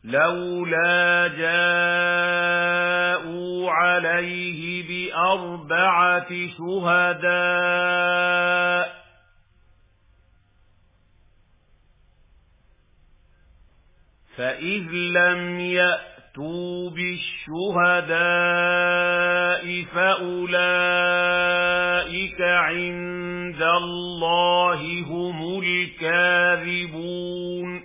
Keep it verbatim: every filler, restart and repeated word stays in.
لولا جاءوا عليه بأربعة شهداء فإذ لم يأتوا بالشهداء فأولئك عند الله هم الكاذبون